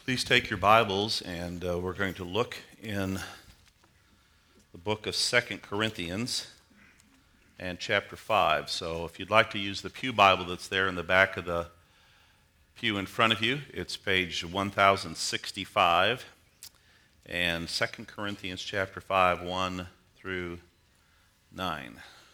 Please take your Bibles, and we're going to look in the book of 2 Corinthians and chapter 5. So if you'd like to use the pew Bible that's there in the back of the pew in front of you, it's page 1065, and 2 Corinthians chapter 5, 1 through 9.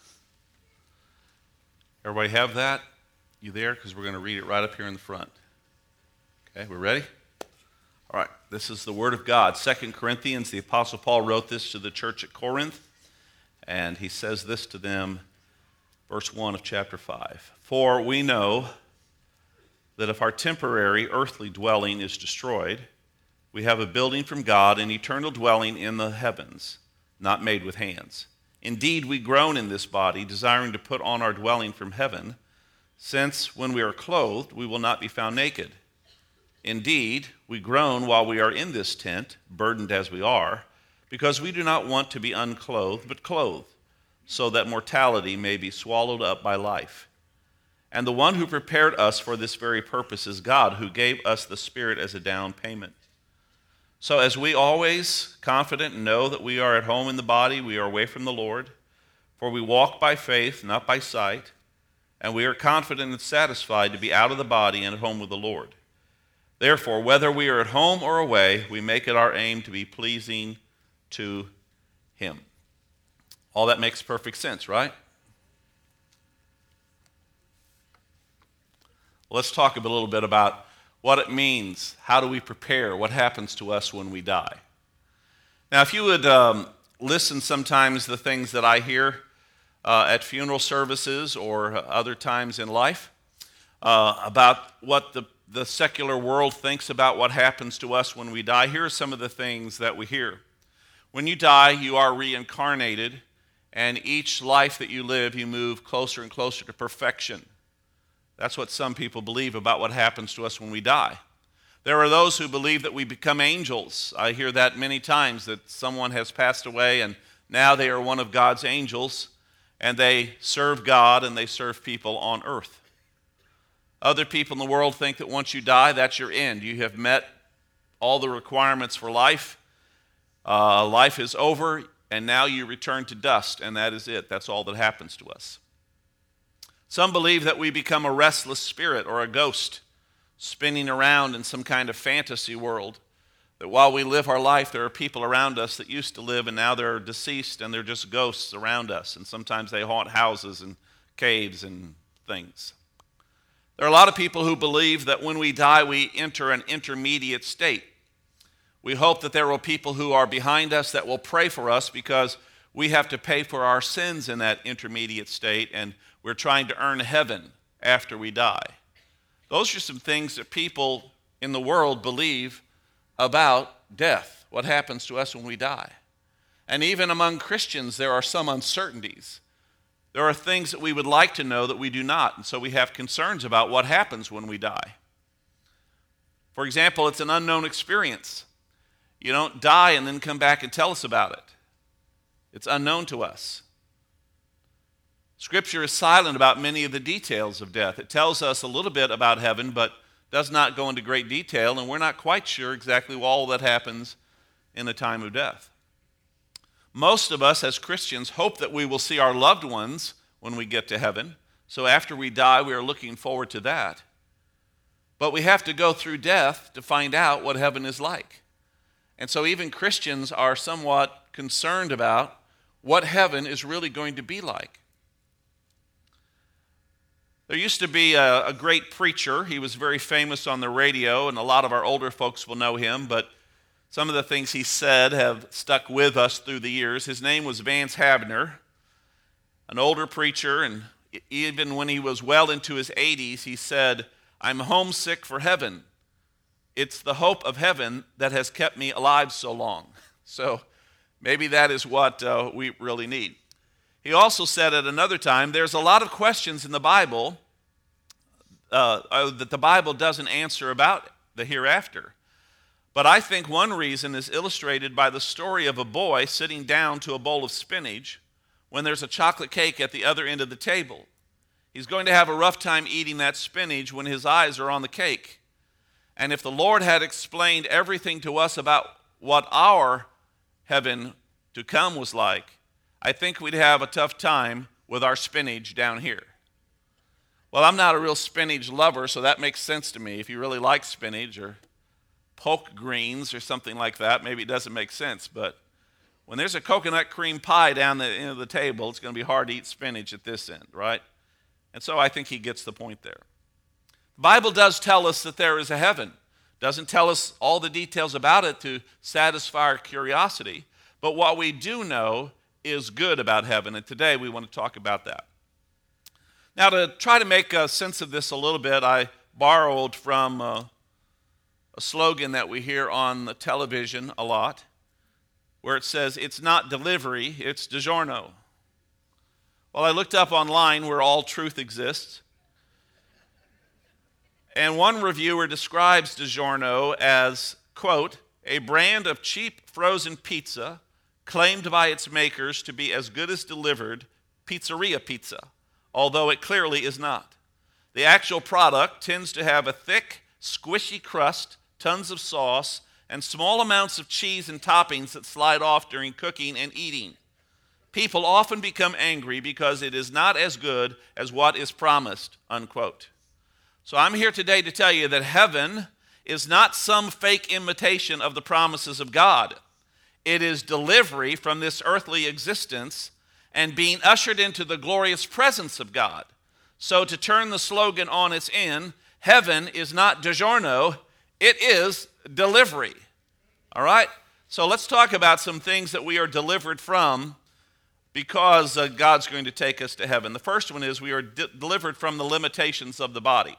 Everybody have that? You there? Because we're going to read it right up here in the front. Okay, we ready? All right, this is the Word of God. 2 Corinthians, the Apostle Paul wrote this to the church at Corinth, and he says this to them, verse 1 of chapter 5. For we know that if our temporary earthly dwelling is destroyed, we have a building from God, an eternal dwelling in the heavens, not made with hands. Indeed, we groan in this body, desiring to put on our dwelling from heaven, since when we are clothed, we will not be found naked. Indeed, we groan while we are in this tent, burdened as we are, because we do not want to be unclothed, but clothed, so that mortality may be swallowed up by life. And the one who prepared us for this very purpose is God, who gave us the Spirit as a down payment. So as we always confident and know that we are at home in the body, we are away from the Lord, for we walk by faith, not by sight, and we are confident and satisfied to be out of the body and at home with the Lord. Therefore, whether we are at home or away, we make it our aim to be pleasing to Him. All that makes perfect sense, right? Let's talk a little bit about what it means. How do we prepare? What happens to us when we die? Now, if you would listen sometimes to the things that I hear at funeral services or other times in life about what the secular world thinks about what happens to us when we die, here are some of the things that we hear. When you die, you are reincarnated, and each life that you live, you move closer and closer to perfection. That's what some people believe about what happens to us when we die. There are those who believe that we become angels. I hear that many times, that someone has passed away, and now they are one of God's angels, and they serve God and they serve people on earth. Other people in the world think that once you die, that's your end. You have met all the requirements for life. Life is over, and now you return to dust, and that is it. That's all that happens to us. Some believe that we become a restless spirit or a ghost spinning around in some kind of fantasy world, that while we live our life, there are people around us that used to live, and now they're deceased, and they're just ghosts around us, and sometimes they haunt houses and caves and things. There are a lot of people who believe that when we die, we enter an intermediate state. We hope that there are people who are behind us that will pray for us, because we have to pay for our sins in that intermediate state, and we're trying to earn heaven after we die. Those are some things that people in the world believe about death, what happens to us when we die. And even among Christians, there are some uncertainties. There are things that we would like to know that we do not, and so we have concerns about what happens when we die. For example, it's an unknown experience. You don't die and then come back and tell us about it. It's unknown to us. Scripture is silent about many of the details of death. It tells us a little bit about heaven, but does not go into great detail, and we're not quite sure exactly all that happens in the time of death. Most of us as Christians hope that we will see our loved ones when we get to heaven. So after we die, we are looking forward to that. But we have to go through death to find out what heaven is like. And so even Christians are somewhat concerned about what heaven is really going to be like. There used to be a great preacher. He was very famous on the radio, and a lot of our older folks will know him, but some of the things he said have stuck with us through the years. His name was Vance Havner, an older preacher, and even when he was well into his 80s, he said, "I'm homesick for heaven. It's the hope of heaven that has kept me alive so long." So maybe that is what we really need. He also said at another time, there's a lot of questions in the Bible that the Bible doesn't answer about the hereafter. But I think one reason is illustrated by the story of a boy sitting down to a bowl of spinach when there's a chocolate cake at the other end of the table. He's going to have a rough time eating that spinach when his eyes are on the cake. And if the Lord had explained everything to us about what our heaven to come was like, I think we'd have a tough time with our spinach down here. Well, I'm not a real spinach lover, so that makes sense to me. If you really like spinach or poke greens or something like that, maybe it doesn't make sense. But when there's a coconut cream pie down the end of the table, it's going to be hard to eat spinach at this end, right? And so I think he gets the point there. The Bible does tell us that there is a heaven. Doesn't tell us all the details about it to satisfy our curiosity. But what we do know is good about heaven, and today we want to talk about that. Now, to try to make sense of this a little bit, I borrowed from a slogan that we hear on the television a lot, where it says, "It's not delivery, it's DiGiorno." Well, I looked up online where all truth exists, and one reviewer describes DiGiorno as, quote, "a brand of cheap frozen pizza claimed by its makers to be as good as delivered pizzeria pizza, although it clearly is not. The actual product tends to have a thick, squishy crust, tons of sauce, and small amounts of cheese and toppings that slide off during cooking and eating. People often become angry because it is not as good as what is promised," unquote. So I'm here today to tell you that heaven is not some fake imitation of the promises of God. It is delivery from this earthly existence and being ushered into the glorious presence of God. So to turn the slogan on its end, heaven is not DiGiorno, it is delivery. All right? So let's talk about some things that we are delivered from because God's going to take us to heaven. The first one is we are delivered from the limitations of the body.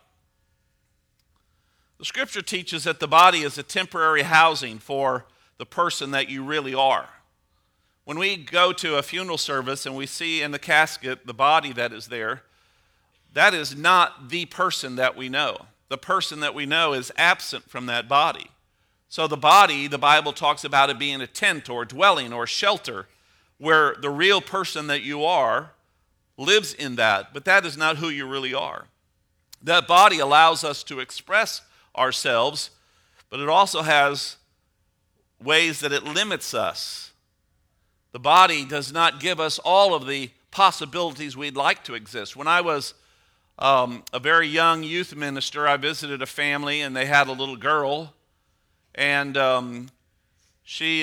The scripture teaches that the body is a temporary housing for the person that you really are. When we go to a funeral service and we see in the casket the body that is there, that is not the person that we know. The person that we know is absent from that body. So the body, the Bible talks about it being a tent or dwelling or shelter where the real person that you are lives in that, but that is not who you really are. That body allows us to express ourselves, but it also has ways that it limits us. The body does not give us all of the possibilities we'd like to exist. When I was a very young youth minister, I visited a family and they had a little girl, and she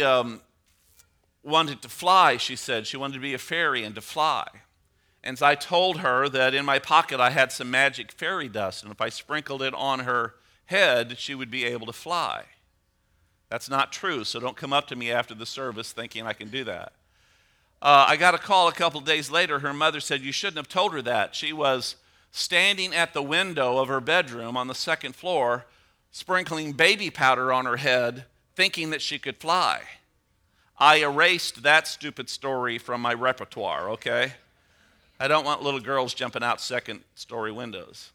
wanted to fly, she said. She wanted to be a fairy and to fly. And so I told her that in my pocket I had some magic fairy dust, and if I sprinkled it on her head, she would be able to fly. That's not true, so don't come up to me after the service thinking I can do that. I got a call a couple of days later. Her mother said, "You shouldn't have told her that." She was standing at the window of her bedroom on the second floor, sprinkling baby powder on her head, thinking that she could fly. I erased that stupid story from my repertoire, okay? I don't want little girls jumping out second-story windows.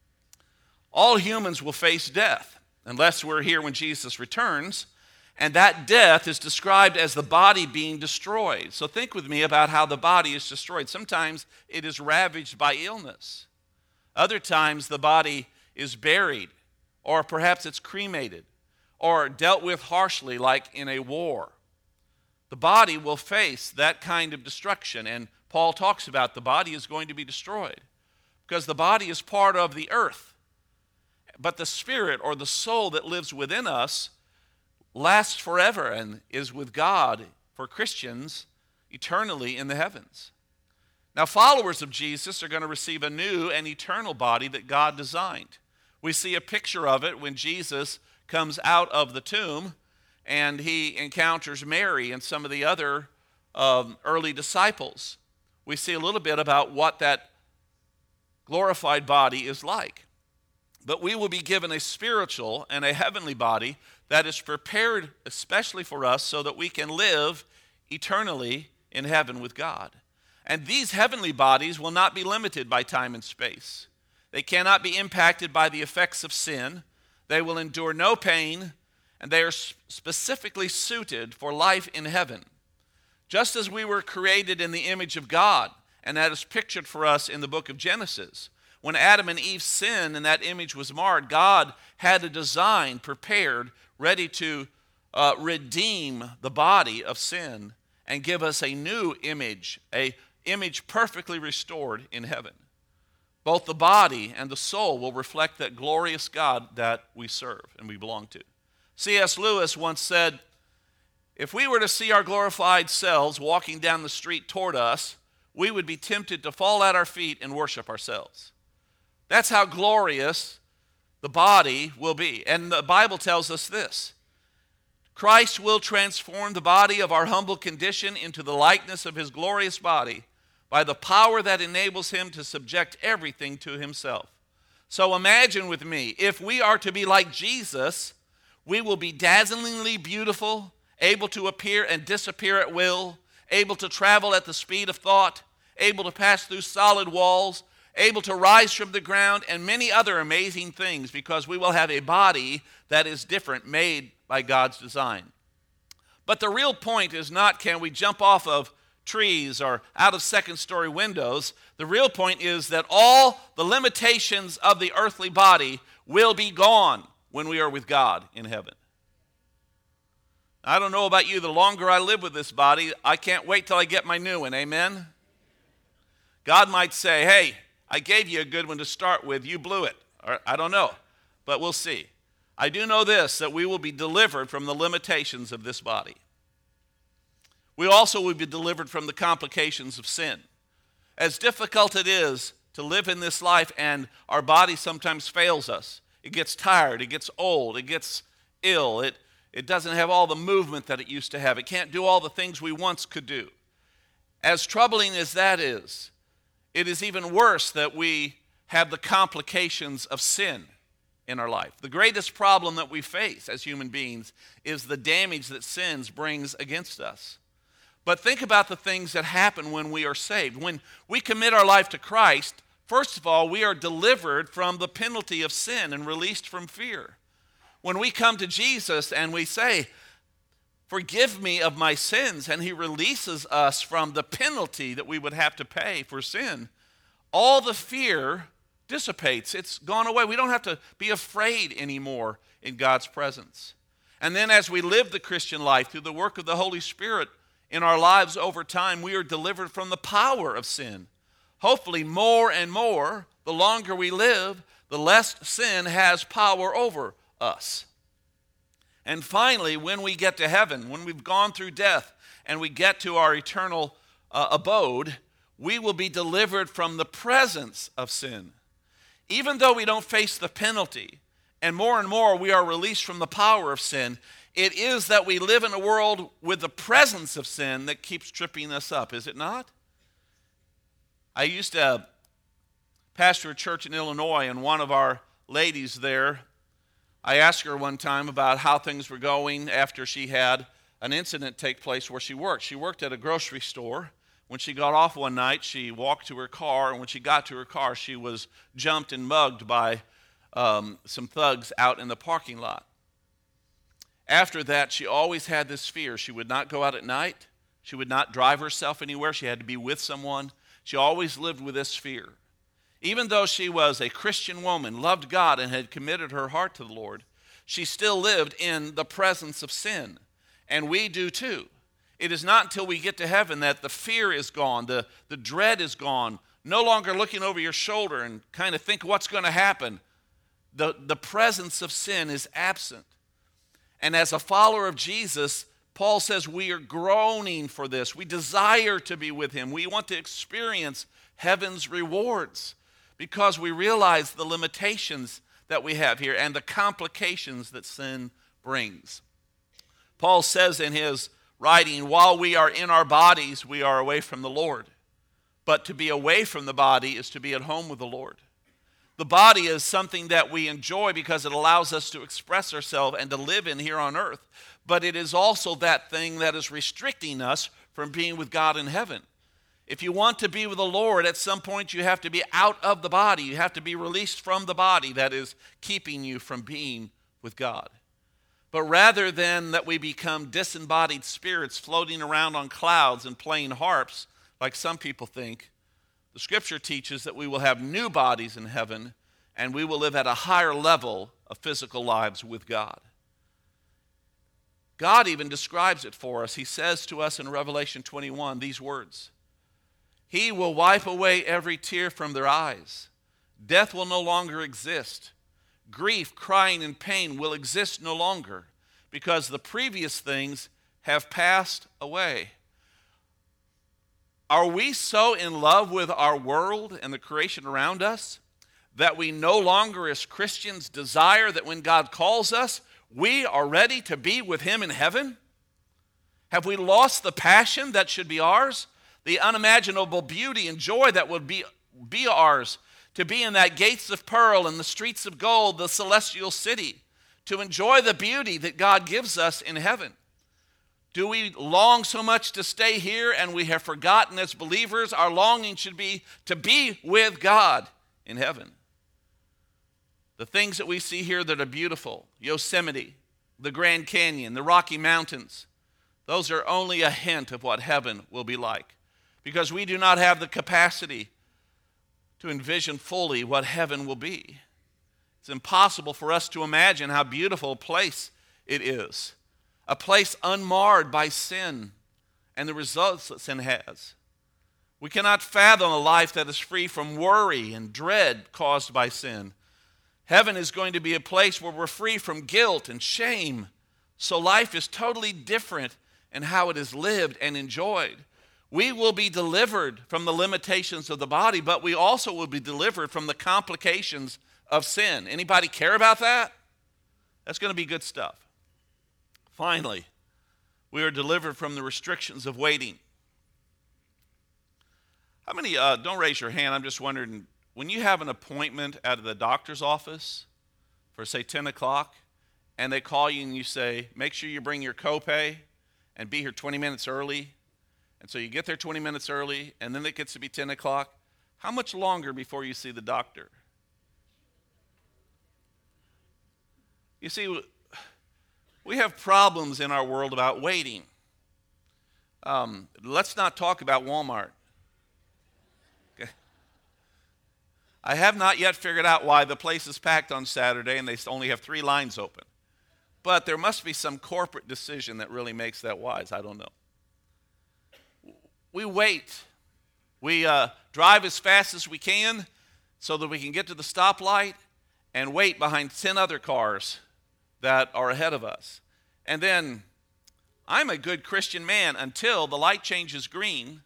All humans will face death unless we're here when Jesus returns, and that death is described as the body being destroyed. So think with me about how the body is destroyed. Sometimes it is ravaged by illness. Other times the body is buried, or perhaps it's cremated, or dealt with harshly like in a war. The body will face that kind of destruction, and Paul talks about the body is going to be destroyed because the body is part of the earth. But the spirit or the soul that lives within us lasts forever and is with God for Christians eternally in the heavens. Now, followers of Jesus are going to receive a new and eternal body that God designed. We see a picture of it when Jesus comes out of the tomb and he encounters Mary and some of the other early disciples. We see a little bit about what that glorified body is like. But we will be given a spiritual and a heavenly body that is prepared especially for us so that we can live eternally in heaven with God. And these heavenly bodies will not be limited by time and space. They cannot be impacted by the effects of sin. They will endure no pain, and they are specifically suited for life in heaven. Just as we were created in the image of God, and that is pictured for us in the book of Genesis, when Adam and Eve sinned and that image was marred, God had a design prepared, ready to redeem the body of sin and give us a new image, a image perfectly restored in heaven. Both the body and the soul will reflect that glorious God that we serve and we belong to. C.S. Lewis once said, "If we were to see our glorified selves walking down the street toward us, we would be tempted to fall at our feet and worship ourselves." That's how glorious the body will be. And the Bible tells us this: Christ will transform the body of our humble condition into the likeness of his glorious body by the power that enables him to subject everything to himself. So imagine with me, if we are to be like Jesus, we will be dazzlingly beautiful, able to appear and disappear at will, able to travel at the speed of thought, able to pass through solid walls, able to rise from the ground, and many other amazing things, because we will have a body that is different, made by God's design. But the real point is not, can we jump off of trees or out of second-story windows? The real point is that all the limitations of the earthly body will be gone when we are with God in heaven. I don't know about you, the longer I live with this body, I can't wait till I get my new one, amen? God might say, "Hey, I gave you a good one to start with, you blew it." Or, I don't know, but we'll see. I do know this, that we will be delivered from the limitations of this body. We also will be delivered from the complications of sin. As difficult it is to live in this life, and our body sometimes fails us. It gets tired, it gets old, it gets ill, it doesn't have all the movement that it used to have. It can't do all the things we once could do. As troubling as that is, it is even worse that we have the complications of sin in our life. The greatest problem that we face as human beings is the damage that sin brings against us. But think about the things that happen when we are saved. When we commit our life to Christ, first of all, we are delivered from the penalty of sin and released from fear. When we come to Jesus and we say, "Forgive me of my sins," and he releases us from the penalty that we would have to pay for sin, all the fear dissipates. It's gone away. We don't have to be afraid anymore in God's presence. And then as we live the Christian life through the work of the Holy Spirit in our lives over time, we are delivered from the power of sin. Hopefully more and more, the longer we live, the less sin has power over us. And finally, when we get to heaven, when we've gone through death and we get to our eternal abode, we will be delivered from the presence of sin. Even though we don't face the penalty, and more we are released from the power of sin, it is that we live in a world with the presence of sin that keeps tripping us up, is it not? I used to pastor a church in Illinois, and one of our ladies there, I asked her one time about how things were going after she had an incident take place where she worked. She worked at a grocery store. When she got off one night, she walked to her car, and when she got to her car, she was jumped and mugged by some thugs out in the parking lot. After that, she always had this fear. She would not go out at night. She would not drive herself anywhere. She had to be with someone. She always lived with this fear. Even though she was a Christian woman, loved God, and had committed her heart to the Lord, she still lived in the presence of sin. And we do too. It is not until we get to heaven that the fear is gone, the dread is gone, no longer looking over your shoulder and kind of think what's going to happen. The presence of sin is absent. And as a follower of Jesus, Paul says we are groaning for this. We desire to be with him. We want to experience heaven's rewards because we realize the limitations that we have here and the complications that sin brings. Paul says in his writing, while we are in our bodies, we are away from the Lord. But to be away from the body is to be at home with the Lord. The body is something that we enjoy because it allows us to express ourselves and to live in here on earth. But it is also that thing that is restricting us from being with God in heaven. If you want to be with the Lord, at some point you have to be out of the body. You have to be released from the body that is keeping you from being with God. But rather than that we become disembodied spirits floating around on clouds and playing harps, like some people think, The Scripture teaches that we will have new bodies in heaven, and we will live at a higher level of physical lives with God. God even describes it for us. He says to us in Revelation 21 these words, He will wipe away every tear from their eyes. Death will no longer exist. Grief, crying, and pain will exist no longer, because the previous things have passed away. Are we so in love with our world and the creation around us that we no longer as Christians desire that when God calls us, we are ready to be with Him in heaven? Have we lost the passion that should be ours? The unimaginable beauty and joy that would be ours, to be in that gates of pearl and the streets of gold, the celestial city, to enjoy the beauty that God gives us in heaven. Do we long so much to stay here and we have forgotten as believers our longing should be to be with God in heaven? The things that we see here that are beautiful, Yosemite, the Grand Canyon, the Rocky Mountains, those are only a hint of what heaven will be like, because we do not have the capacity to envision fully what heaven will be. It's impossible for us to imagine how beautiful a place it is, a place unmarred by sin and the results that sin has. We cannot fathom a life that is free from worry and dread caused by sin. Heaven is going to be a place where we're free from guilt and shame. So life is totally different in how it is lived and enjoyed. We will be delivered from the limitations of the body, but we also will be delivered from the complications of sin. Anybody care about that? That's going to be good stuff. Finally, we are delivered from the restrictions of waiting. How many, don't raise your hand, I'm just wondering, when you have an appointment at the doctor's office for, say, 10 o'clock, and they call you and you say, make sure you bring your copay and be here 20 minutes early, and so you get there 20 minutes early, and then it gets to be 10 o'clock, how much longer before you see the doctor? You see, we have problems in our world about waiting. Let's not talk about Walmart. Okay. I have not yet figured out why the place is packed on Saturday and they only have 3 lines open. But there must be some corporate decision that really makes that wise. I don't know. We wait. We drive as fast as we can so that we can get to the stoplight and wait behind 10 other cars that are ahead of us. And then I'm a good Christian man until the light changes green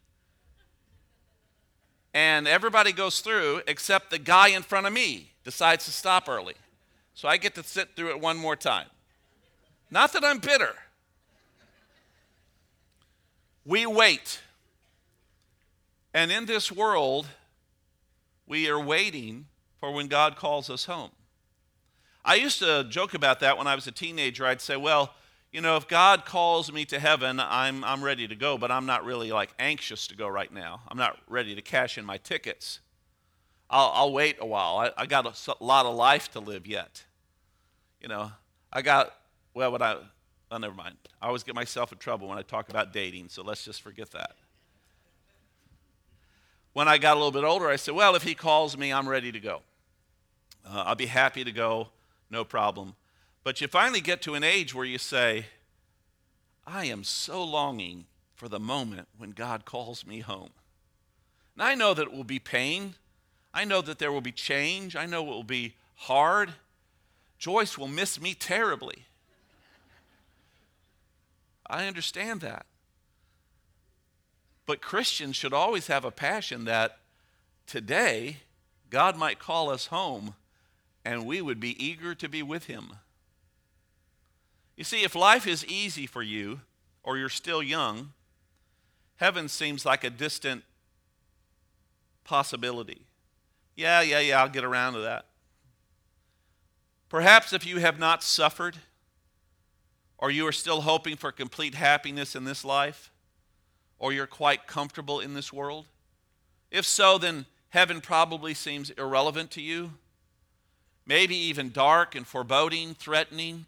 and everybody goes through except the guy in front of me decides to stop early. So I get to sit through it one more time. Not that I'm bitter. We wait. And in this world, we are waiting for when God calls us home. I used to joke about that when I was a teenager. I'd say, well, you know, if God calls me to heaven, I'm ready to go, but I'm not really like anxious to go right now. I'm not ready to cash in my tickets. I'll wait a while. I got a lot of life to live yet. You know, never mind. I always get myself in trouble when I talk about dating, so let's just forget that. When I got a little bit older, I said, well, if He calls me, I'm ready to go. I'll be happy to go, no problem. But you finally get to an age where you say, I am so longing for the moment when God calls me home. And I know that it will be pain. I know that there will be change. I know it will be hard. Joyce will miss me terribly. I understand that. But Christians should always have a passion that today God might call us home and we would be eager to be with Him. You see, if life is easy for you or you're still young, heaven seems like a distant possibility. Yeah, I'll get around to that. Perhaps if you have not suffered or you are still hoping for complete happiness in this life, or you're quite comfortable in this world, if so, then heaven probably seems irrelevant to you, maybe even dark and foreboding, threatening.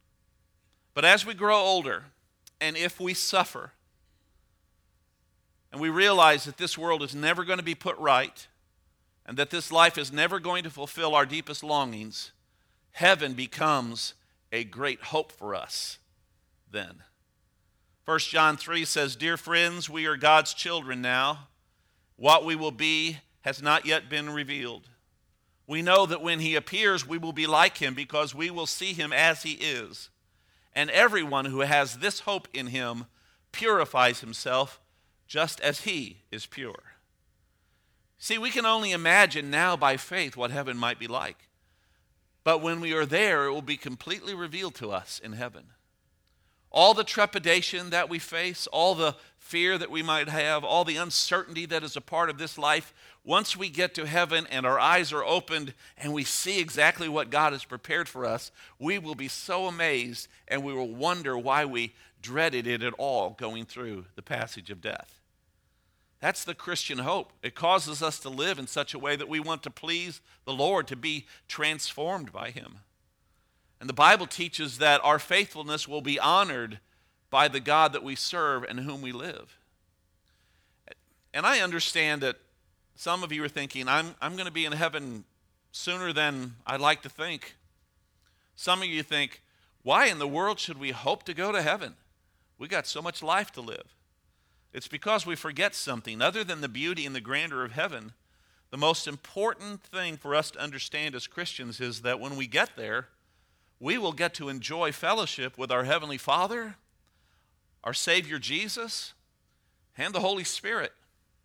But as we grow older, and if we suffer, and we realize that this world is never going to be put right, and that this life is never going to fulfill our deepest longings, heaven becomes a great hope for us then. 1 John 3 says, "Dear friends, we are God's children now. What we will be has not yet been revealed. We know that when he appears, we will be like him because we will see him as he is. And everyone who has this hope in him purifies himself just as he is pure." See, we can only imagine now by faith what heaven might be like. But when we are there, it will be completely revealed to us in heaven. All the trepidation that we face, all the fear that we might have, all the uncertainty that is a part of this life, once we get to heaven and our eyes are opened and we see exactly what God has prepared for us, we will be so amazed and we will wonder why we dreaded it at all going through the passage of death. That's the Christian hope. It causes us to live in such a way that we want to please the Lord, to be transformed by him. And the Bible teaches that our faithfulness will be honored by the God that we serve and whom we live. And I understand that some of you are thinking, I'm going to be in heaven sooner than I'd like to think. Some of you think, why in the world should we hope to go to heaven? We got so much life to live. It's because we forget something. Other than the beauty and the grandeur of heaven, the most important thing for us to understand as Christians is that when we get there, we will get to enjoy fellowship with our Heavenly Father, our Savior Jesus, and the Holy Spirit.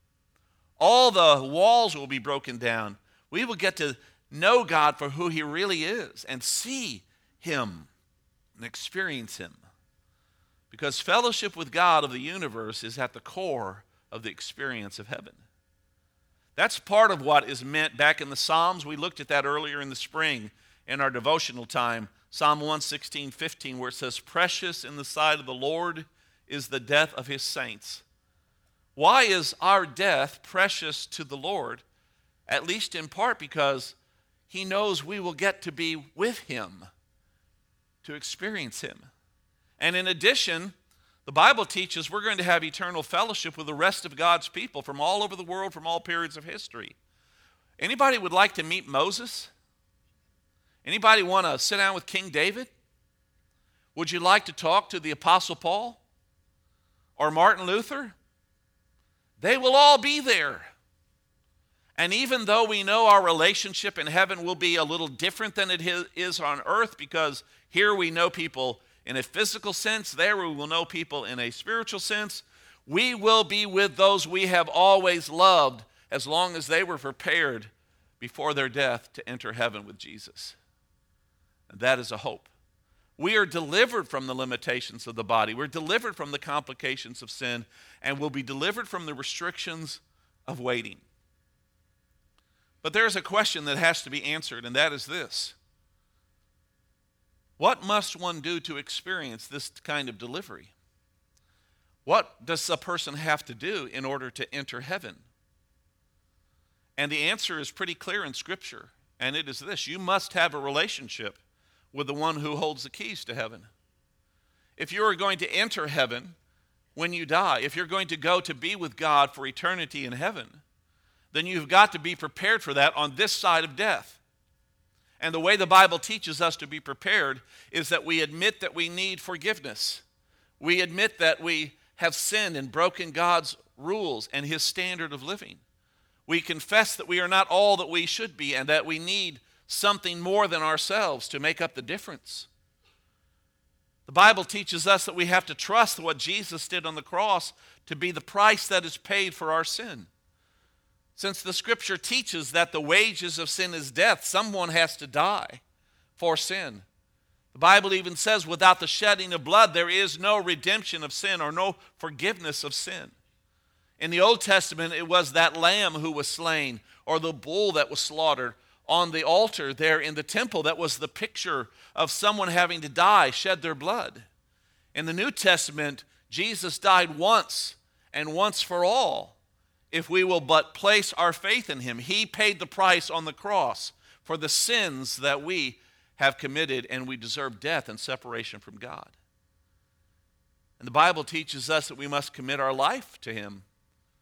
All the walls will be broken down. We will get to know God for who he really is and see him and experience him. Because fellowship with God of the universe is at the core of the experience of heaven. That's part of what is meant back in the Psalms. We looked at that earlier in the spring in our devotional time. Psalm 116:15, where it says, "Precious in the sight of the Lord is the death of his saints." Why is our death precious to the Lord? At least in part because he knows we will get to be with him, to experience him. And in addition, the Bible teaches we're going to have eternal fellowship with the rest of God's people from all over the world, from all periods of history. Anybody would like to meet Moses? Anybody want to sit down with King David? Would you like to talk to the Apostle Paul or Martin Luther? They will all be there. And even though we know our relationship in heaven will be a little different than it is on earth, because here we know people in a physical sense, there we will know people in a spiritual sense, we will be with those we have always loved as long as they were prepared before their death to enter heaven with Jesus. And that is a hope. We are delivered from the limitations of the body. We're delivered from the complications of sin, and we'll be delivered from the restrictions of waiting. But there's a question that has to be answered, and that is this: what must one do to experience this kind of delivery? What does a person have to do in order to enter heaven? And the answer is pretty clear in Scripture, and it is this: you must have a relationship with the one who holds the keys to heaven. If you're going to enter heaven when you die, if you're going to go to be with God for eternity in heaven, then you've got to be prepared for that on this side of death. And the way the Bible teaches us to be prepared is that we admit that we need forgiveness. We admit that we have sinned and broken God's rules and his standard of living. We confess that we are not all that we should be and that we need something more than ourselves to make up the difference. The Bible teaches us that we have to trust what Jesus did on the cross to be the price that is paid for our sin. Since the Scripture teaches that the wages of sin is death, someone has to die for sin. The Bible even says without the shedding of blood, there is no redemption of sin or no forgiveness of sin. In the Old Testament, it was that lamb who was slain or the bull that was slaughtered on the altar there in the temple that was the picture of someone having to die, shed their blood. In the New Testament, Jesus died once and once for all. If we will but place our faith in him, he paid the price on the cross for the sins that we have committed, and we deserve death and separation from God. And the Bible teaches us that we must commit our life to him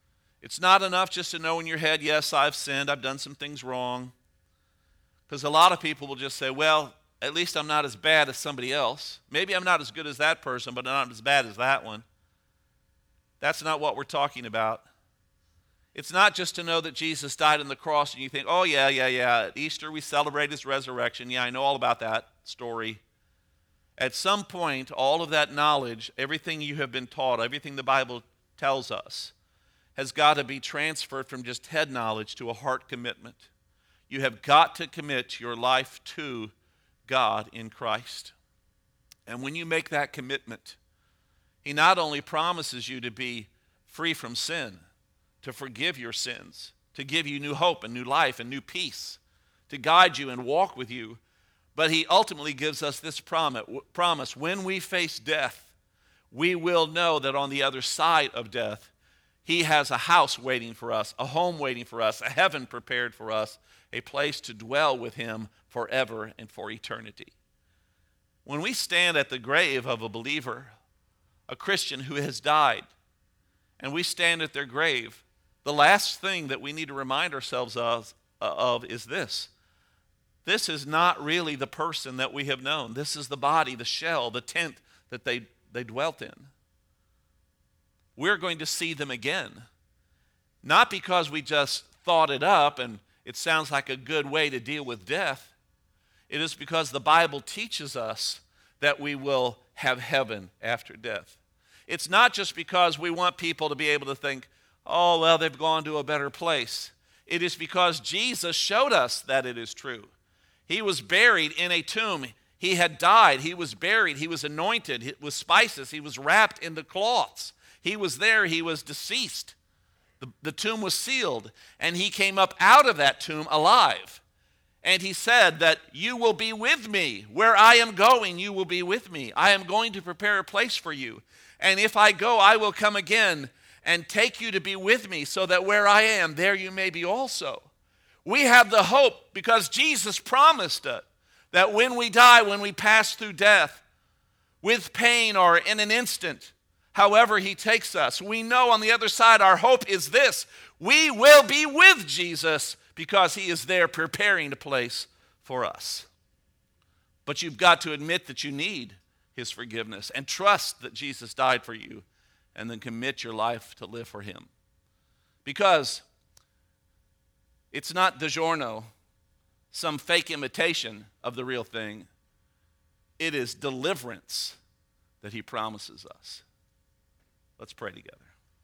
It's not enough just to know in your head, yes, I've sinned, I've done some things wrong. Because a lot of people will just say, well, at least I'm not as bad as somebody else. Maybe I'm not as good as that person, but I'm not as bad as that one. That's not what we're talking about. It's not just to know that Jesus died on the cross and you think, oh, yeah. At Easter we celebrate his resurrection. Yeah, I know all about that story. At some point, all of that knowledge, everything you have been taught, everything the Bible tells us, has got to be transferred from just head knowledge to a heart commitment. You have got to commit your life to God in Christ. And when you make that commitment, he not only promises you to be free from sin, to forgive your sins, to give you new hope and new life and new peace, to guide you and walk with you, but he ultimately gives us this promise. When we face death, we will know that on the other side of death, he has a house waiting for us, a home waiting for us, a heaven prepared for us, a place to dwell with him forever and for eternity. When we stand at the grave of a believer, a Christian who has died, and we stand at their grave, the last thing that we need to remind ourselves of is this. This is not really the person that we have known. This is the body, the shell, the tent that they dwelt in. We're going to see them again. Not because we just thought it up and it sounds like a good way to deal with death. It is because the Bible teaches us that we will have heaven after death. It's not just because we want people to be able to think, oh, well, they've gone to a better place. It is because Jesus showed us that it is true. He was buried in a tomb. He had died. He was buried. He was anointed with spices. He was wrapped in the cloths. He was there. He was deceased. The tomb was sealed, and he came up out of that tomb alive. And he said that you will be with me. Where I am going, you will be with me. I am going to prepare a place for you. And if I go, I will come again and take you to be with me, so that where I am, there you may be also. We have the hope because Jesus promised it, that when we die, when we pass through death, with pain or in an instant, however he takes us, we know on the other side our hope is this: we will be with Jesus because he is there preparing a place for us. But you've got to admit that you need his forgiveness and trust that Jesus died for you, and then commit your life to live for him. Because it's not DiGiorno, some fake imitation of the real thing. It is deliverance that he promises us. Let's pray together.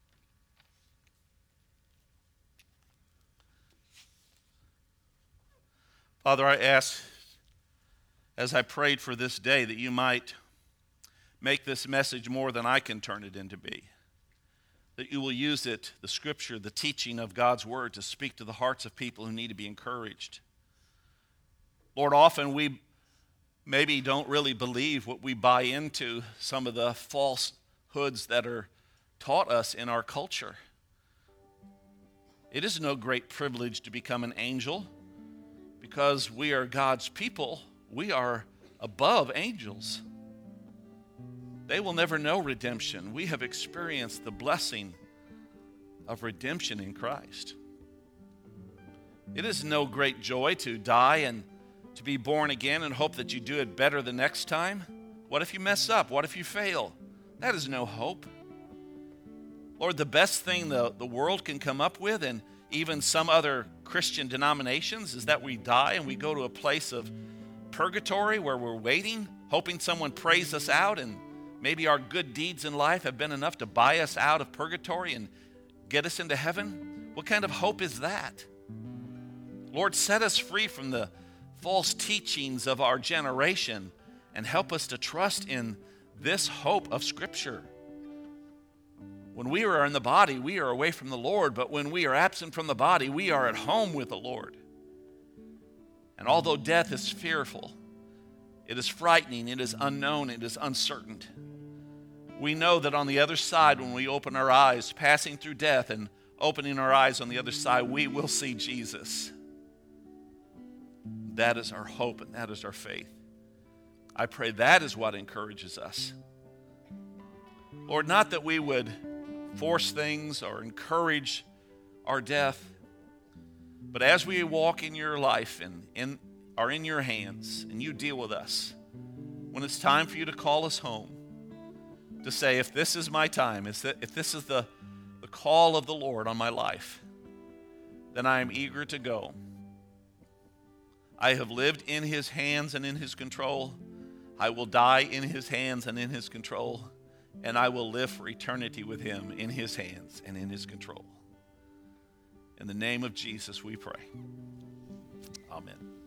Father, I ask, as I prayed for this day, that you might make this message more than I can turn it into be. That you will use it, the scripture, the teaching of God's word, to speak to the hearts of people who need to be encouraged. Lord, often we maybe don't really believe what we buy into, some of the falsehoods that are taught us in our culture. It is no great privilege to become an angel because we are God's people. We are above angels. They will never know redemption. We have experienced the blessing of redemption in Christ. It is no great joy to die and to be born again and hope that you do it better the next time. What if you mess up? What if you fail? That is no hope. Lord, the best thing the world can come up with, and even some other Christian denominations, is that we die and we go to a place of purgatory where we're waiting, hoping someone prays us out, and maybe our good deeds in life have been enough to buy us out of purgatory and get us into heaven. What kind of hope is that? Lord, set us free from the false teachings of our generation and help us to trust in this hope of Scripture. When we are in the body, we are away from the Lord, but when we are absent from the body, we are at home with the Lord. And although death is fearful, it is frightening, it is unknown, it is uncertain, we know that on the other side, when we open our eyes, passing through death and opening our eyes on the other side, we will see Jesus. That is our hope and that is our faith. I pray that is what encourages us. Lord, not that we would force things or encourage our death. But as we walk in your life and are in your hands, and you deal with us, when it's time for you to call us home, to say, if this is my time, if this is the call of the Lord on my life, then I am eager to go. I have lived in his hands and in his control. I will die in his hands and in his control. And I will live for eternity with him in his hands and in his control. In the name of Jesus we pray. Amen.